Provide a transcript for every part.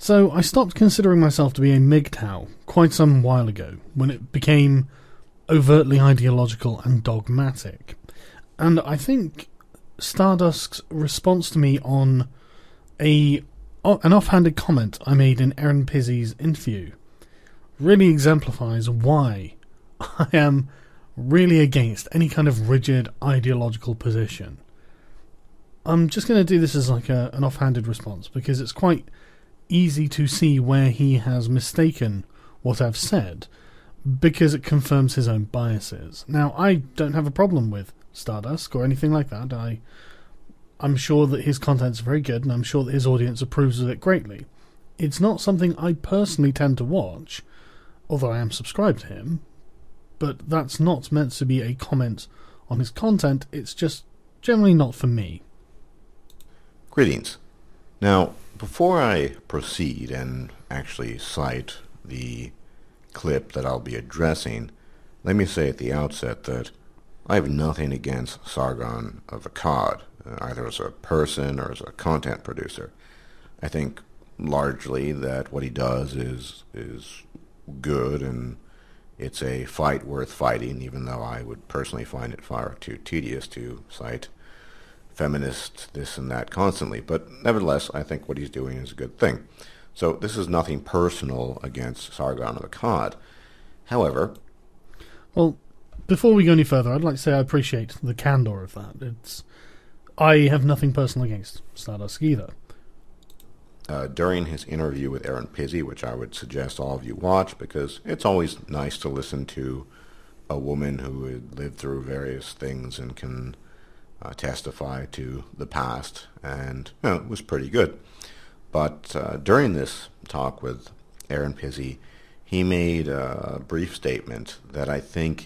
So I stopped considering myself to be a MGTOW quite some while ago, when it became overtly ideological and dogmatic. And I think Stardusk's response to me on an offhanded comment I made in Aaron Pizzi's interview really exemplifies why I am really against any kind of rigid ideological position. I'm just going to do this as like an offhanded response, because it's quite easy to see where he has mistaken what I've said, because it confirms his own biases. Now, I don't have a problem with Stardusk or anything like that. I'm sure that his content's very good, and I'm sure that his audience approves of it greatly. It's not something I personally tend to watch, although I am subscribed to him, but that's not meant to be a comment on his content. It's just generally not for me. Greetings. Now, before I proceed and actually cite the clip that I'll be addressing, let me say at the outset that I have nothing against Sargon of Akkad, either as a person or as a content producer. I think largely that what he does is good, and it's a fight worth fighting, even though I would personally find it far too tedious to cite feminist this and that constantly. But nevertheless, I think what he's doing is a good thing. So this is nothing personal against Sargon of Akkad. However... Well, before we go any further, I'd like to say I appreciate the candor of that. I have nothing personal against Stardusk either. During his interview with Aaron Pizzi, which I would suggest all of you watch, because it's always nice to listen to a woman who had lived through various things and can testify to the past, and it was pretty good. But during this talk with Aaron Pizzi, he made a brief statement that I think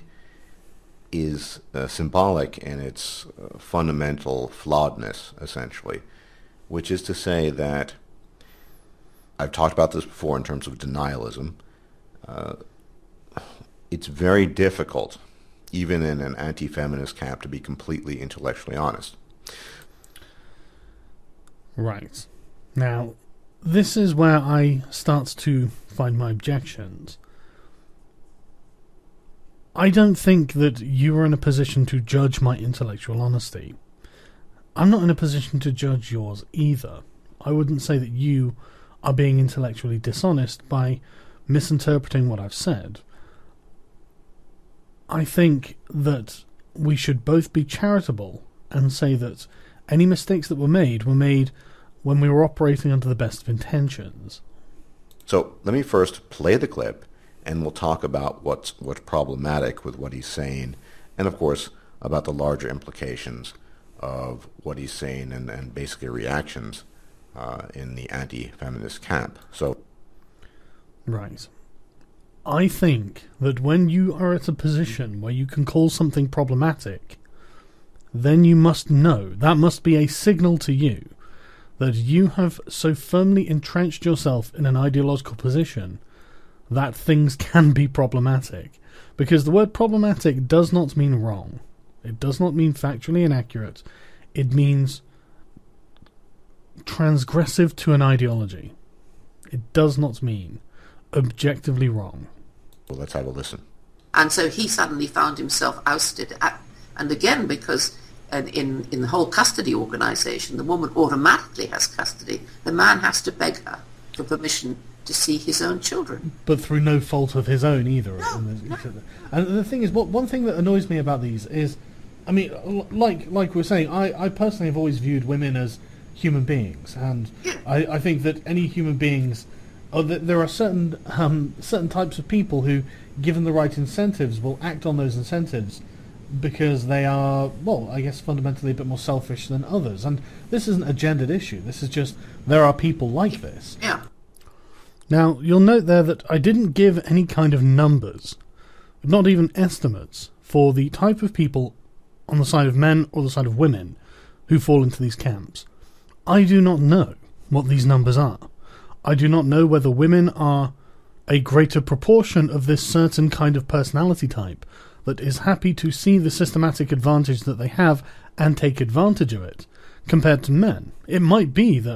is symbolic in its fundamental flawedness, essentially, which is to say that, I've talked about this before in terms of denialism, it's very difficult, even in an anti-feminist camp, to be completely intellectually honest. Right. Now, this is where I start to find my objections. I don't think that you are in a position to judge my intellectual honesty. I'm not in a position to judge yours either. I wouldn't say that you are being intellectually dishonest by misinterpreting what I've said. I think that we should both be charitable and say that any mistakes that were made when we were operating under the best of intentions. So let me first play the clip, and we'll talk about what's problematic with what he's saying, and of course about the larger implications of what he's saying and basically reactions in the anti-feminist camp. So, right. I think that when you are at a position where you can call something problematic, then you must know, that must be a signal to you, that you have so firmly entrenched yourself in an ideological position that things can be problematic. Because the word problematic does not mean wrong. It does not mean factually inaccurate. It means transgressive to an ideology. It does not mean objectively wrong. Well, let's have a listen. And so he suddenly found himself ousted. And again, because in the whole custody organisation, the woman automatically has custody. The man has to beg her for permission to see his own children. But through no fault of his own either. No. And the thing is, one thing that annoys me about these is, I mean, like we were saying, I personally have always viewed women as human beings, and I think that any human beings, there are certain types of people who, given the right incentives, will act on those incentives because they are, well, I guess fundamentally a bit more selfish than others. And this isn't a gendered issue. This is just, there are people like this. Yeah. Now, you'll note there that I didn't give any kind of numbers, not even estimates, for the type of people on the side of men or the side of women who fall into these camps. I do not know what these numbers are. I do not know whether women are a greater proportion of this certain kind of personality type that is happy to see the systematic advantage that they have and take advantage of it, compared to men. It might be that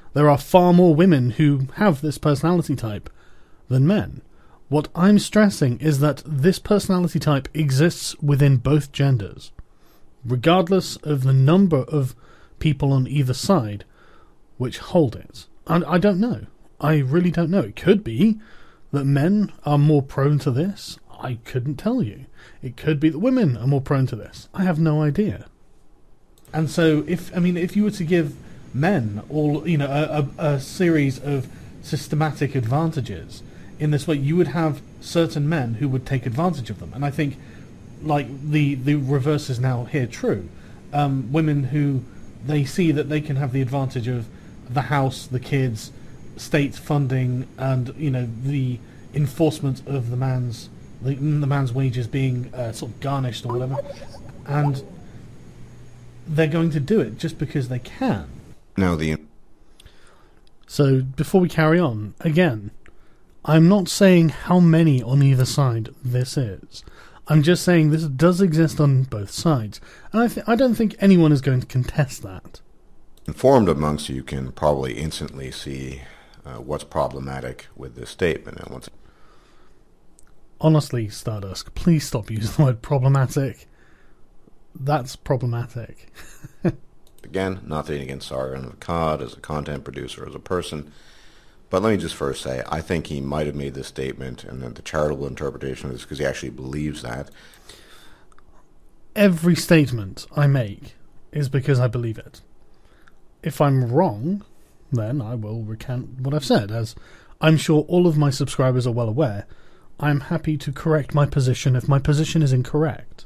There are far more women who have this personality type than men. What I'm stressing is that this personality type exists within both genders, regardless of the number of people on either side which hold it. And I don't know. I really don't know. It could be that men are more prone to this. I couldn't tell you. It could be that women are more prone to this. I have no idea. And so, if you were to give men all, a series of systematic advantages in this way, you would have certain men who would take advantage of them. And I think, like, the reverse is now here true. Women who they see that they can have the advantage of the house, the kids, state funding, and the enforcement of the man's wages being sort of garnished or whatever, and they're going to do it just because they can. So before we carry on, again, I'm not saying how many on either side this is. I'm just saying this does exist on both sides, and I don't think anyone is going to contest that. Informed amongst you can probably instantly see what's problematic with this statement. And honestly, Stardust, please stop using the word problematic. That's problematic. Again, nothing against Sargon of Akkad as a content producer, as a person. But let me just first say, I think he might have made this statement, and then the charitable interpretation of this because he actually believes that. Every statement I make is because I believe it. If I'm wrong, then I will recant what I've said, as I'm sure all of my subscribers are well aware. I'm happy to correct my position if my position is incorrect.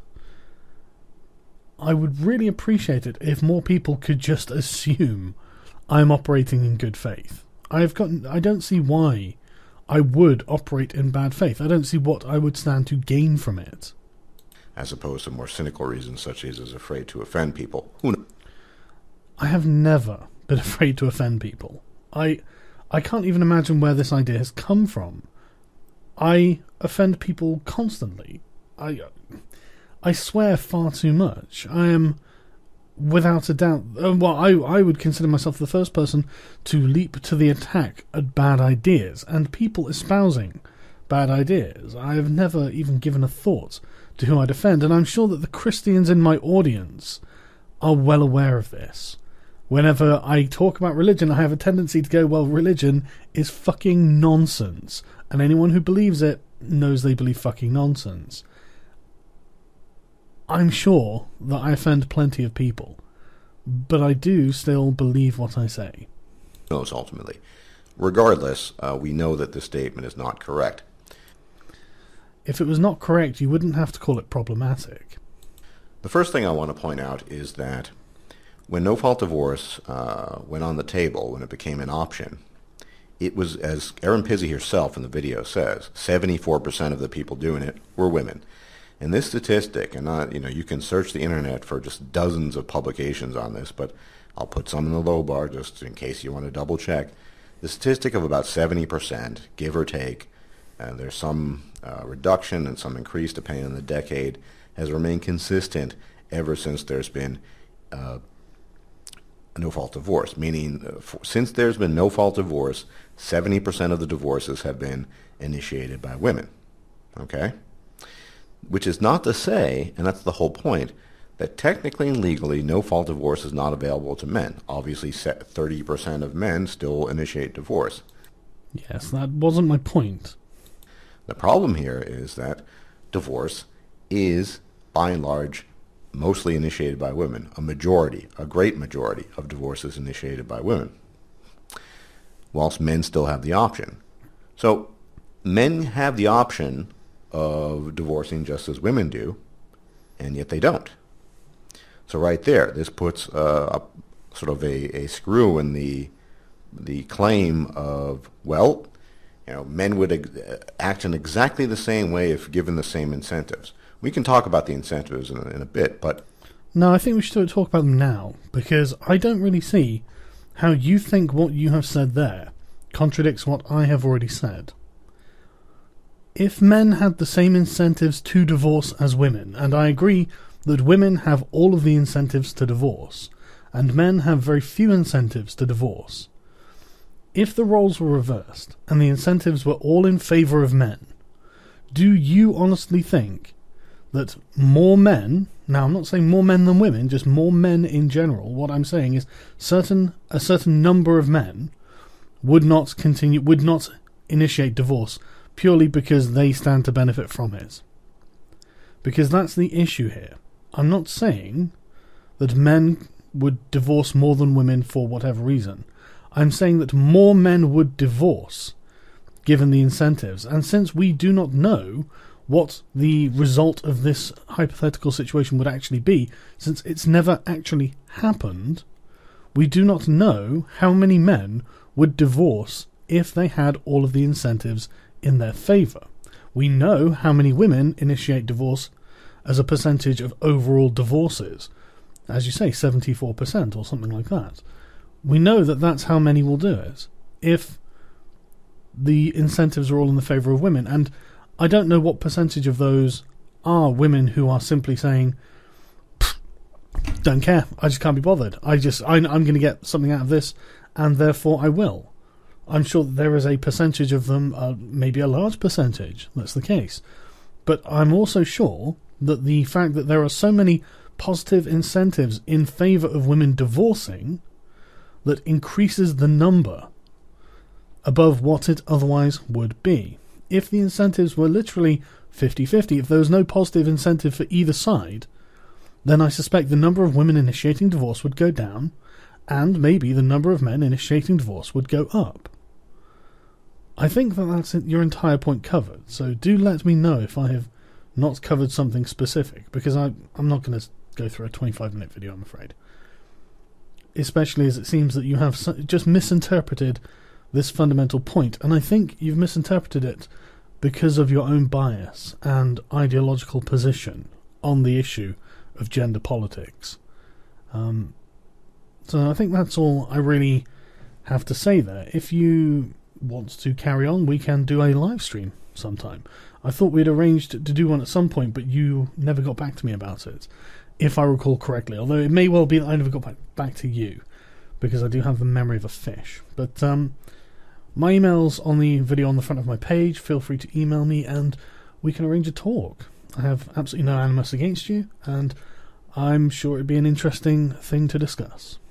I would really appreciate it if more people could just assume I'm operating in good faith. I don't see why I would operate in bad faith. I don't see what I would stand to gain from it. As opposed to more cynical reasons such as afraid to offend people. I have never been afraid to offend people. I can't even imagine where this idea has come from. I offend people constantly. I swear far too much. I am, without a doubt, I would consider myself the first person to leap to the attack at bad ideas, and people espousing bad ideas. I have never even given a thought to who I defend, and I'm sure that the Christians in my audience are well aware of this. Whenever I talk about religion, I have a tendency to go, well, religion is fucking nonsense, and anyone who believes it knows they believe fucking nonsense. I'm sure that I offend plenty of people, but I do still believe what I say. Knows ultimately. Regardless, we know that this statement is not correct. If it was not correct, you wouldn't have to call it problematic. The first thing I want to point out is that when no-fault divorce went on the table, when it became an option, it was, as Erin Pizzey herself in the video says, 74% of the people doing it were women. And this statistic, and you can search the internet for just dozens of publications on this, but I'll put some in the low bar just in case you want to double check. The statistic of about 70%, give or take, and there's some reduction and some increase depending on the decade, has remained consistent ever since there's been a no-fault divorce. Meaning, since there's been no-fault divorce, 70% of the divorces have been initiated by women. Okay? Which is not to say, and that's the whole point, that technically and legally no-fault divorce is not available to men. Obviously, 30% of men still initiate divorce. Yes, that wasn't my point. The problem here is that divorce is, by and large, mostly initiated by women. A great majority of divorces initiated by women, whilst men still have the option. So, men have the option of divorcing just as women do, and yet they don't. So right there, this puts sort of a screw in the claim of, well, men would act in exactly the same way if given the same incentives. We can talk about the incentives in a bit, but... No, I think we should talk about them now, because I don't really see how you think what you have said there contradicts what I have already said. If men had the same incentives to divorce as women, and I agree that women have all of the incentives to divorce, and men have very few incentives to divorce, if the roles were reversed and the incentives were all in favour of men, do you honestly think that more men, now I'm not saying more men than women, just more men in general, what I'm saying is a certain number of men would not initiate divorce purely because they stand to benefit from it? Because that's the issue here. I'm not saying that men would divorce more than women for whatever reason. I'm saying that more men would divorce given the incentives. And since we do not know what the result of this hypothetical situation would actually be, since it's never actually happened, we do not know how many men would divorce if they had all of the incentives in their favour. We know how many women initiate divorce as a percentage of overall divorces. As you say, 74% or something like that. We know that that's how many will do it if the incentives are all in the favour of women. And I don't know what percentage of those are women who are simply saying, don't care, I just can't be bothered. I'm going to get something out of this, and therefore I will. I'm sure that there is a percentage of them, maybe a large percentage, that's the case. But I'm also sure that the fact that there are so many positive incentives in favour of women divorcing that increases the number above what it otherwise would be. If the incentives were literally 50-50, if there was no positive incentive for either side, then I suspect the number of women initiating divorce would go down, and maybe the number of men initiating divorce would go up. I think that that's your entire point covered, so do let me know if I have not covered something specific, because I'm not going to go through a 25-minute video, I'm afraid. Especially as it seems that you have just misinterpreted this fundamental point, and I think you've misinterpreted it because of your own bias and ideological position on the issue of gender politics. So I think that's all I really have to say there. If you want to carry on, we can do a live stream sometime. I thought we'd arranged to do one at some point, but you never got back to me about it, if I recall correctly, although it may well be that I never got back to you, because I do have the memory of a fish. But my email's on the video on the front of my page. Feel free to email me and we can arrange a talk. I have absolutely no animus against you, and I'm sure it'd be an interesting thing to discuss.